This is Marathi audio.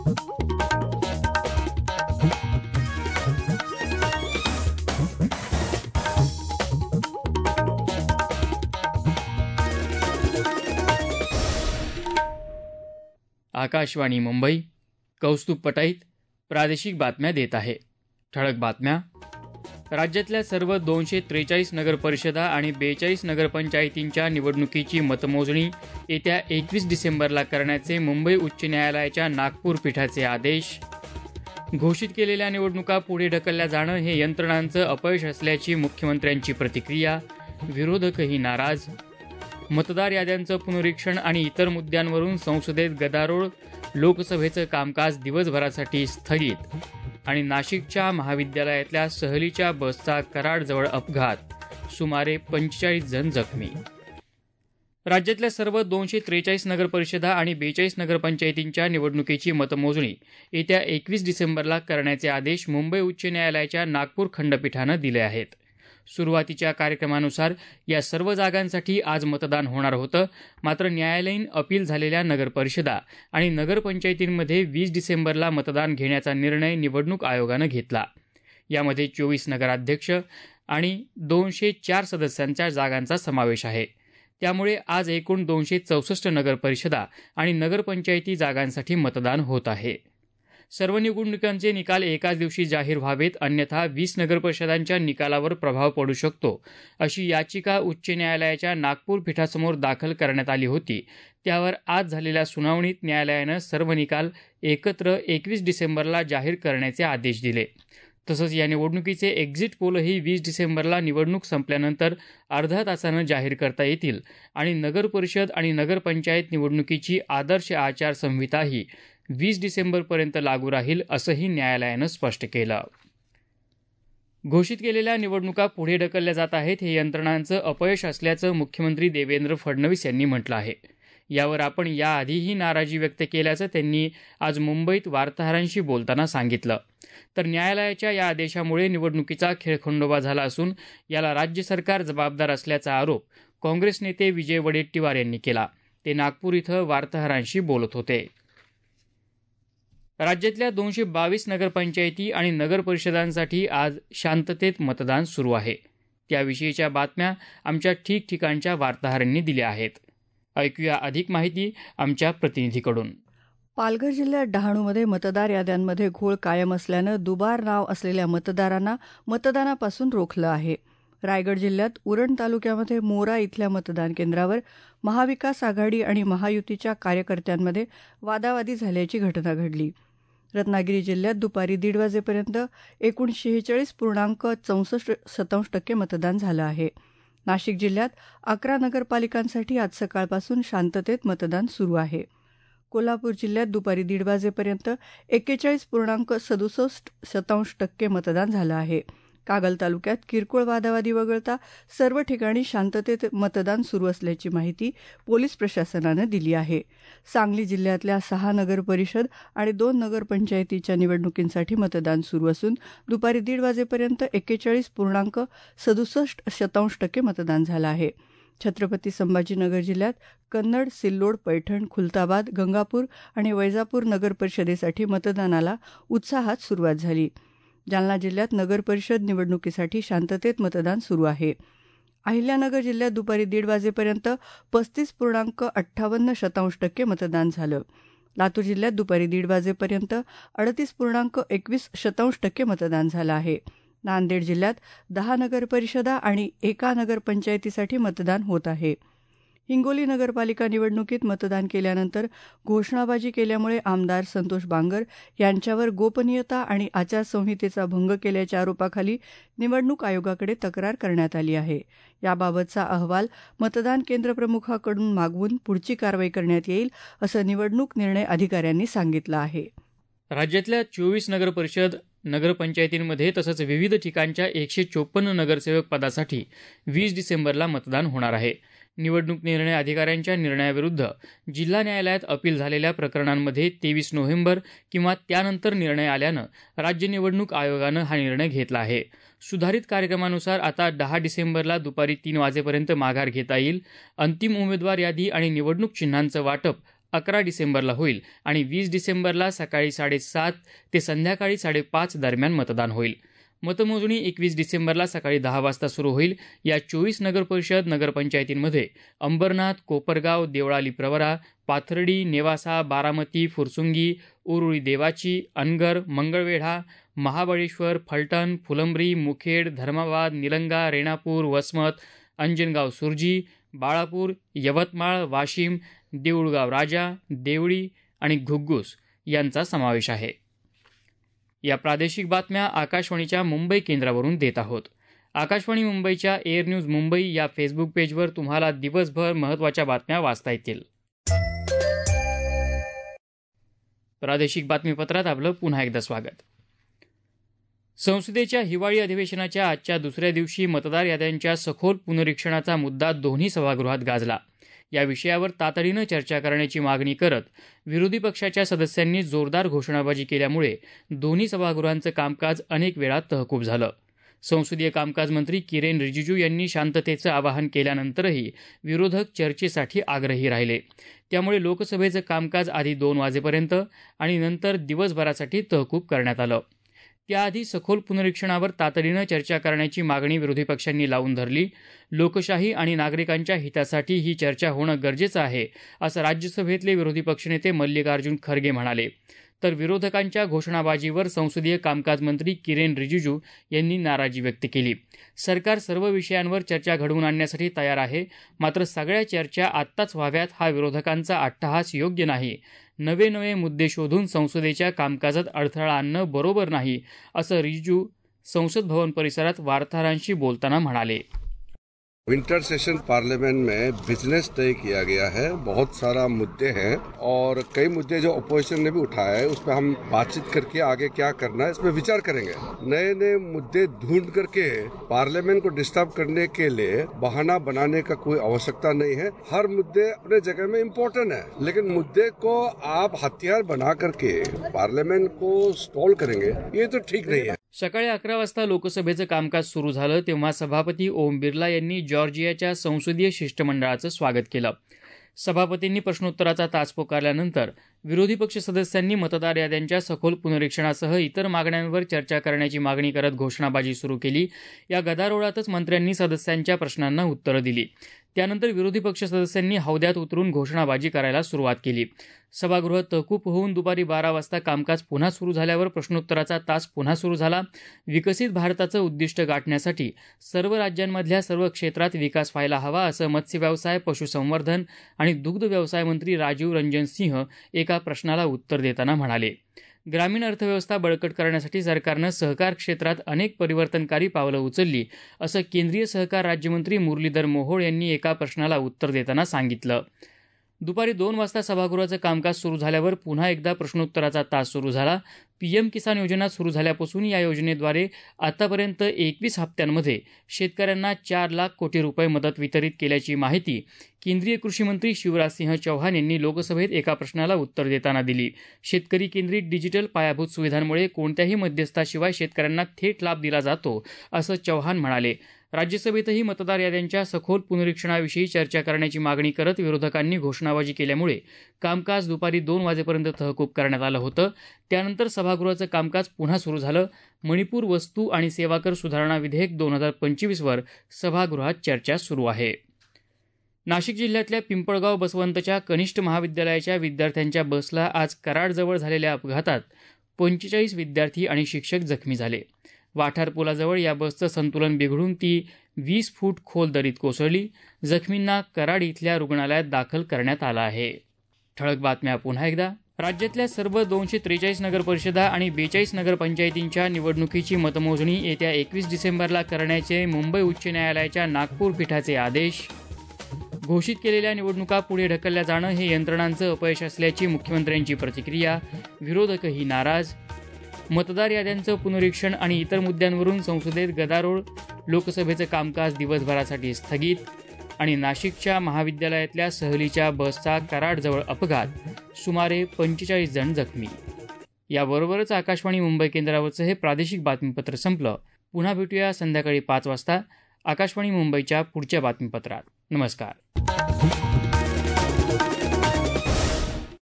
आकाशवाणी मुंबई. कौस्तुभ पटाईत प्रादेशिक बातम्या देत आहे. ठळक बातम्या. राज्यातल्या सर्व 243 नगरपरिषदा आणि 42 नगरपंचायतींच्या निवडणुकीची मतमोजणी येत्या 21 डिसेंबरला करण्याचे मुंबई उच्च न्यायालयाच्या नागपूर पीठाचे आदेश. घोषित केलेल्या निवडणुका पुढे ढकलल्या जाणं हे यंत्रणांचं अपयश असल्याची मुख्यमंत्र्यांची प्रतिक्रिया. विरोधकही नाराज. मतदार याद्यांचं पुनरीक्षण आणि इतर मुद्द्यांवरून संसदेत गदारोळ. लोकसभेचं कामकाज दिवसभरासाठी स्थगित. आणि नाशिकच्या महाविद्यालयातल्या सहलीच्या बसचा कराडजवळ अपघात. सुमारे 45 जण जखमी. राज्यातल्या सर्व 243 नगरपरिषदा आणि 42 नगरपंचायतींच्या निवडणुकीची मतमोजणी येत्या 21 डिसेंबरला करण्याचे आदेश मुंबई उच्च न्यायालयाच्या नागपूर खंडपीठानं दिले आहेत. सुरुवातीच्या कार्यक्रमानुसार या सर्व जागांसाठी आज मतदान होणार होतं. मात्र न्यायालयीन अपील झालेल्या नगरपरिषदा आणि नगरपंचायतींमध्ये 20 डिसेंबरला मतदान घेण्याचा निर्णय निवडणूक आयोगानं घेतला. यामध्ये 24 नगराध्यक्ष आणि 204 सदस्यांच्या जागांचा समावेश आहे. त्यामुळे आज एकूण 264 नगरपरिषदा आणि नगरपंचायती जागांसाठी मतदान होत आहे. सर्व निवडणुकांचे निकाल एकाच दिवशी जाहीर व्हावेत, अन्यथा 20 नगरपरिषदांच्या निकालावर प्रभाव पडू शकतो, अशी याचिका उच्च न्यायालयाच्या नागपूर पीठासमोर दाखल करण्यात आली होती. त्यावर आज झालेल्या सुनावणीत न्यायालयानं सर्व निकाल एकत्र 21 डिसेंबरला जाहीर करण्याचे आदेश दिले. तसंच या निवडणुकीचे एक्झिट पोलही 20 डिसेंबरला निवडणूक संपल्यानंतर अर्ध्या तासानं जाहीर करता येतील आणि नगरपरिषद आणि नगरपंचायत निवडणुकीची आदर्श आचारसंहिताही 20 डिसेंबरपर्यंत लागू राहील, असंही न्यायालयानं स्पष्ट केलं. घोषित केलेल्या निवडणुका पुढे ढकलल्या जात आहेत हे यंत्रणांचं अपयश असल्याचं मुख्यमंत्री देवेंद्र फडणवीस यांनी म्हटलं आहे. यावर आपण याआधीही नाराजी व्यक्त केल्याचं त्यांनी आज मुंबईत वार्ताहरांशी बोलताना सांगितलं. तर न्यायालयाच्या या आदेशामुळे निवडणुकीचा खेळखंडोबा झाला असून याला राज्य सरकार जबाबदार असल्याचा आरोप काँग्रेस नेते विजय वडेट्टीवार यांनी केला. ते नागपूर इथं वार्ताहरांशी बोलत होते. राज्यातल्या 222 नगरपंचायती आणि नगरपरिषदांसाठी आज शांततेत मतदान सुरू आहे. त्याविषयीच्या बातम्या आमच्या ठिकठिकाणच्या वार्ताहरांनी दिल्या आहेत. ऐकूया अधिक माहिती आमच्या प्रतिनिधीकडून. पालघर जिल्ह्यात डहाणूमध्ये मतदार याद्यांमध्ये घोळ कायम असल्यानं दुबार नाव असलेल्या मतदारांना मतदानापासून रोखलं आहे. रायगड जिल्ह्यात उरण तालुक्यामध्ये मोरा इथल्या मतदान केंद्रावर महाविकास आघाडी आणि महायुतीच्या कार्यकर्त्यांमध्ये वादावादी झाल्याची घटना घडली. रत्नागिरी जिल्ह्यात दुपारी 1:30 वाजेपर्यंत एकूण 46.64% मतदान झालं आहे. नाशिक जिल्ह्यात 11 नगरपालिकांसाठी आज सकाळपासून शांततेत मतदान सुरू आहे. कोल्हापूर जिल्ह्यात दुपारी 1:30 वाजेपर्यंत 41.67% मतदान झालं आहे. कागल तालुक्यात किरकोळ वादावादी वगळता सर्व ठिकाणी शांततेत मतदान सुरू असल्याची माहिती पोलीस प्रशासनानं दिली आहे. सांगली जिल्ह्यातल्या 6 नगरपरिषद आणि 2 नगरपंचायतीच्या निवडणुकींसाठी मतदान सुरू असून दुपारी 1:30 वाजेपर्यंत 41.67% मतदान झालं आहे. छत्रपती संभाजीनगर जिल्ह्यात कन्नड, सिल्लोड, पैठण, खुलताबाद, गंगापूर आणि वैजापूर नगरपरिषदेसाठी मतदानाला उत्साहात सुरुवात झाली. जालना जिल्ह्यात नगरपरिषद निवडणुकीसाठी शांततेत मतदान सुरू आहे. अहिल्यानगर जिल्ह्यात दुपारी 1:30 वाजेपर्यंत 35.58% मतदान झालं. लातूर जिल्ह्यात दुपारी 1:30 वाजेपर्यंत 38.21% मतदान झालं आहे. नांदेड जिल्ह्यात 10 नगरपरिषदा आणि 1 नगरपंचायतीसाठी मतदान होत आहे. हिंगोली नगरपालिका निवडणुकीत मतदान केल्यानंतर घोषणाबाजी केल्यामुळे आमदार संतोष बांगर यांच्यावर गोपनीयता आणि आचारसंहितेचा भंग केल्याच्या आरोपाखाली निवडणूक आयोगाकडे तक्रार करण्यात आली आहे. याबाबतचा अहवाल मतदान केंद्र प्रमुखाकडून मागवून पुढची कारवाई करण्यात येईल, असं निवडणूक निर्णय अधिकाऱ्यांनी सांगितलं आहे. राज्यातल्या 24 नगरपरिषद नगरपंचायतींमध्ये तसंच विविध ठिकाणच्या 154 नगरसेवक पदासाठी 20 डिसेंबरला मतदान होणार आहे. निवडणूक निर्णय अधिकाऱ्यांच्या निर्णयाविरुद्ध जिल्हा न्यायालयात अपील झालेल्या प्रकरणांमध्ये 23 नोव्हेंबर किंवा त्यानंतर निर्णय आल्यानं राज्य निवडणूक आयोगानं हा निर्णय घेतला आहे. सुधारित कार्यक्रमानुसार आता 10 डिसेंबरला दुपारी 3 वाजेपर्यंत माघार घेता येईल. अंतिम उमेदवार यादी आणि निवडणूक चिन्हांचं वाटप 11 डिसेंबरला होईल आणि 20 डिसेंबरला सकाळी 7:30 ते संध्याकाळी 5:30 दरम्यान मतदान होईल. मतमोजणी 21 डिसेंबरला सकाळी 10 वाजता सुरू होईल. या 24 नगरपरिषद नगरपंचायतींमध्ये अंबरनाथ, कोपरगाव, देवळाली प्रवरा, पाथर्डी, नेवासा, बारामती, फुरसुंगी, उरुळी देवाची, अनगर, मंगळवेढा, महाबळेश्वर, फलटण, फुलंब्री, मुखेड, धर्माबाद, निलंगा, रेणापूर, वसमत, अंजनगाव सुरजी, बाळापूर, यवतमाळ, वाशिम, देऊळगाव राजा, देवळी आणि घुग्गुस यांचा समावेश आहे. या प्रादेशिक बातम्या आकाशवाणीच्या मुंबई केंद्रावरून देत आहोत. आकाशवाणी मुंबईच्या एअर न्यूज मुंबई या फेसबुक पेजवर तुम्हाला दिवसभर महत्त्वाच्या बातम्या वाचता येतील. प्रादेशिक बातमीपत्रात आपलं पुन्हा एकदा स्वागत. संसदेच्या हिवाळी अधिवेशनाच्या आजच्या दुसऱ्या दिवशी मतदार याद्यांच्या सखोल पुनरीक्षणाचा मुद्दा दोन्ही सभागृहात गाजला. या विषयावर तातडीनं चर्चा करण्याची मागणी करत विरोधी पक्षाच्या सदस्यांनी जोरदार घोषणाबाजी केल्यामुळे दोन्ही सभागृहांचं कामकाज अनेक वेळा तहकूब झालं. संसदीय कामकाज मंत्री किरेन रिजिजू यांनी शांततेचं आवाहन केल्यानंतरही विरोधक चर्चेसाठी आग्रही राहिले. त्यामुळे लोकसभेचं कामकाज आधी 2 वाजेपर्यंत आणि नंतर दिवसभरासाठी तहकूब करण्यात आलं. त्याआधी सखोल पुनरीक्षणावर तातडीनं चर्चा करण्याची मागणी विरोधी पक्षांनी लावून धरली. लोकशाही आणि नागरिकांच्या हितासाठी ही चर्चा होणं गरजेचं आहे, असं राज्यसभेतले विरोधी पक्षनेते मल्लिकार्जुन खरगे म्हणाले. तर विरोधकांच्या घोषणाबाजीवर संसदीय कामकाज मंत्री किरेन रिजिजू यांनी नाराजी व्यक्त केली. सरकार सर्व विषयांवर चर्चा घडवून आणण्यासाठी तयार आहे, मात्र सगळ्या चर्चा आत्ताच व्हाव्यात हा विरोधकांचा अट्टहास योग्य नाही. नवे मुद्दे शोधून संसदेच्या कामकाजात अडथळा आणणं बरोबर नाही, असं रिजिजू संसद भवन परिसरात वार्ताहरांशी बोलताना म्हणाले. विंटर सेशन पार्लियामेंट में बिजनेस तय किया गया है. बहुत सारा मुद्दे हैं और कई मुद्दे जो अपोजिशन ने भी उठाए हैं उस पर हम बातचीत करके आगे क्या करना है इस पर विचार करेंगे. नए मुद्दे ढूंढ करके पार्लियामेंट को डिस्टर्ब करने के लिए बहाना बनाने का कोई आवश्यकता नहीं है. हर मुद्दे अपने जगह में इम्पोर्टेंट है, लेकिन मुद्दे को आप हथियार बना करके पार्लियामेंट को स्टॉल करेंगे ये तो ठीक नहीं है. सकाळी 11 वाजता लोकसभेचं कामकाज सुरू झालं तेव्हा सभापती ओम बिर्ला यांनी जॉर्जियाच्या संसदीय शिष्टमंडळाचं स्वागत केलं. सभापतींनी प्रश्नोत्तराचा तास पुकारल्यानंतर विरोधी पक्ष सदस्यांनी मतदार याद्यांच्या सखोल पुनरीक्षणासह इतर मागण्यांवर चर्चा करण्याची मागणी करत घोषणाबाजी सुरू केली. या गदारोळातच मंत्र्यांनी सदस्यांच्या प्रश्नांना उत्तरं दिली. त्यानंतर विरोधी पक्ष सदस्यांनी हौद्यात उतरून घोषणाबाजी करायला सुरुवात केली. सभागृह तहकूब होऊन दुपारी 12 वाजता कामकाज पुन्हा सुरू झाल्यावर प्रश्नोत्तराचा तास पुन्हा सुरू झाला. विकसित भारताचं उद्दिष्ट गाठण्यासाठी सर्व राज्यांमधल्या सर्व क्षेत्रात विकास व्हायला हवा असं मत्स्य व्यवसाय, पशुसंवर्धन आणि दुग्ध व्यवसाय मंत्री राजीव रंजन सिंह एका प्रश्नाला उत्तर देताना म्हणाले. ग्रामीण अर्थव्यवस्था बळकट करण्यासाठी सरकारनं सहकार क्षेत्रात अनेक परिवर्तनकारी पावलं उचलली असं केंद्रीय सहकार राज्यमंत्री मुरलीधर मोहोळ यांनी एका प्रश्नाला उत्तर देताना सांगितलं. दुपारी 2 वाजता सभागृहाचं कामकाज सुरू झाल्यावर पुन्हा एकदा प्रश्नोत्तराचा तास सुरू झाला. पीएम किसान योजना सुरू झाल्यापासून या योजनेद्वारे आतापर्यंत 21 हप्त्यांमध्ये शेतकऱ्यांना 4 लाख कोटी रुपये मदत वितरित केल्याची माहिती केंद्रीय कृषी मंत्री शिवराजसिंह चौहान यांनी लोकसभेत एका प्रश्नाला उत्तर देताना दिली. शेतकरी केंद्रित डिजिटल पायाभूत सुविधांमुळे कोणत्याही मध्यस्थाशिवाय शेतकऱ्यांना थेट लाभ दिला जातो असं चौहान म्हणाले. राज्यसभेतही मतदार याद्यांच्या सखोल पुनरीक्षणाविषयी चर्चा करण्याची मागणी करत विरोधकांनी घोषणाबाजी केल्यामुळे कामकाज दुपारी 2 वाजेपर्यंत तहकूब करण्यात आलं होतं. त्यानंतर सभागृहाचं कामकाज पुन्हा सुरू झालं. मणिपूर वस्तू आणि सेवा कर सुधारणा विधेयक 2025 वर सभागृहात चर्चा सुरू आहे. नाशिक जिल्ह्यातल्या पिंपळगाव बसवंतच्या कनिष्ठ महाविद्यालयाच्या विद्यार्थ्यांच्या बसला आज कराडजवळ झालेल्या अपघातात 45 विद्यार्थी आणि शिक्षक जखमी झाले. वाठार पुलाजवळ या बसचं संतुलन बिघडून ती 20 फूट खोल दरीत कोसळली. जखमींना कराड इथल्या रुग्णालयात दाखल करण्यात आलं आहे. ठळक बातम्या पुन्हा एकदा. राज्यातल्या सर्व 243 नगरपरिषदा आणि 42 नगरपंचायतींच्या निवडणुकीची मतमोजणी येत्या 21 डिसेंबरला करण्याचे मुंबई उच्च न्यायालयाच्या नागपूर पीठाचे आदेश. घोषित केलेल्या निवडणुका पुढे ढकलल्या जाणं हे यंत्रणांचं अपयश असल्याची मुख्यमंत्र्यांची प्रतिक्रिया. विरोधकही नाराज. मतदार याद्यांचं पुनरीक्षण आणि इतर मुद्द्यांवरून संसदेत गदारोळ. लोकसभेचं कामकाज दिवसभरासाठी स्थगित. आणि नाशिकच्या महाविद्यालयातल्या सहलीच्या बसचा कराडजवळ अपघात. सुमारे 45 जण जखमी. याबरोबरच आकाशवाणी मुंबई केंद्रावरचं हे प्रादेशिक बातमीपत्र संपलं. पुन्हा भेटूया संध्याकाळी 5 वाजता आकाशवाणी मुंबईच्या पुढच्या बातमीपत्रात. नमस्कार.